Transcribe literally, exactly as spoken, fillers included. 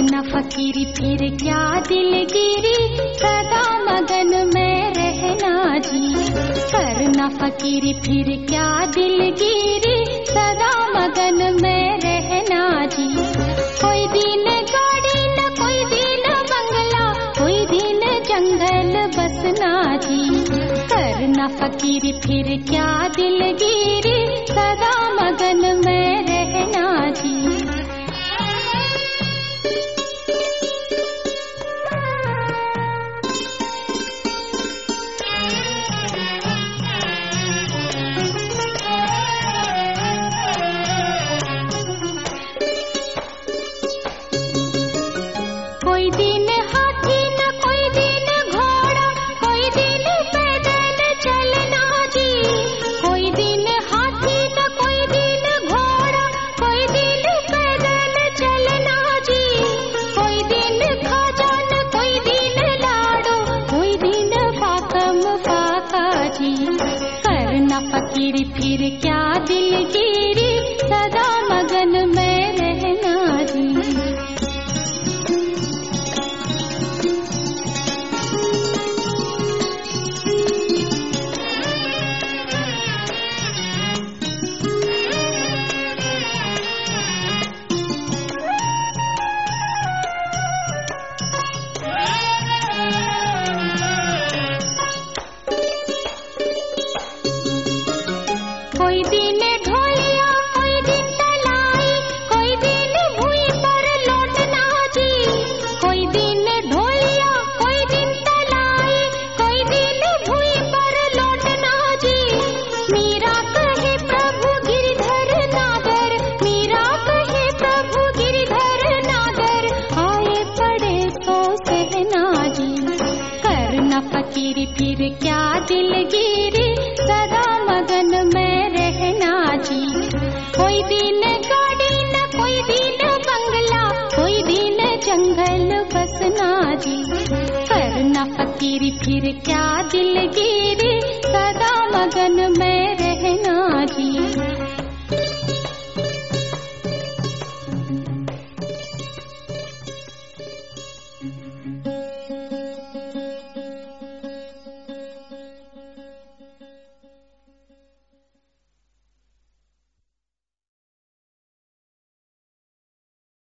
करना फकीरी फिर क्या दिलगिरी, सदा मगन में रहना जी। करना फकीरी फिर क्या दिलगिरी, सदा मगन में रहना जी। कोई दिन गाड़ी न कोई दिन बंगला, कोई दिन जंगल बसना जी। करना फकीरी फिर क्या दिलगिरी, सदा मगन में रहना जी। कोई दिन हाथी न कोई दिन घोड़ा, कोई दिन पैदल चलना जी। कोई दिन हाथी न कोई दिन घोड़ा, कोई दिन पैदल चलना जी। कोई दिन खाजा न कोई दिन लाडो, कोई दिन पाकम पाका जी। करना फकीरी फिर क्या दिलगिरी, सदा मगन में रहना जी। कोई दिन ढोलिया कोई दिन तलाई, कोई दिन भुई पर लौटना जी। कोई दिन ढोलिया कोई दिन तलाई, कोई दिन भुई पर लौटना जी। मीरा कहे प्रभु गिरधर नागर, मीरा कहे प्रभु गिरधर नागर, आए पड़े सो सहना जी। करना फकीरी फिर क्या दिलगिरी, सदा मगन में रहना जी। कोई दिन गाड़ी न कोई दिन बंगला, कोई दिन जंगल बसना जी। करना फकीरी फिर क्या दिलगिरी, सदा मगन में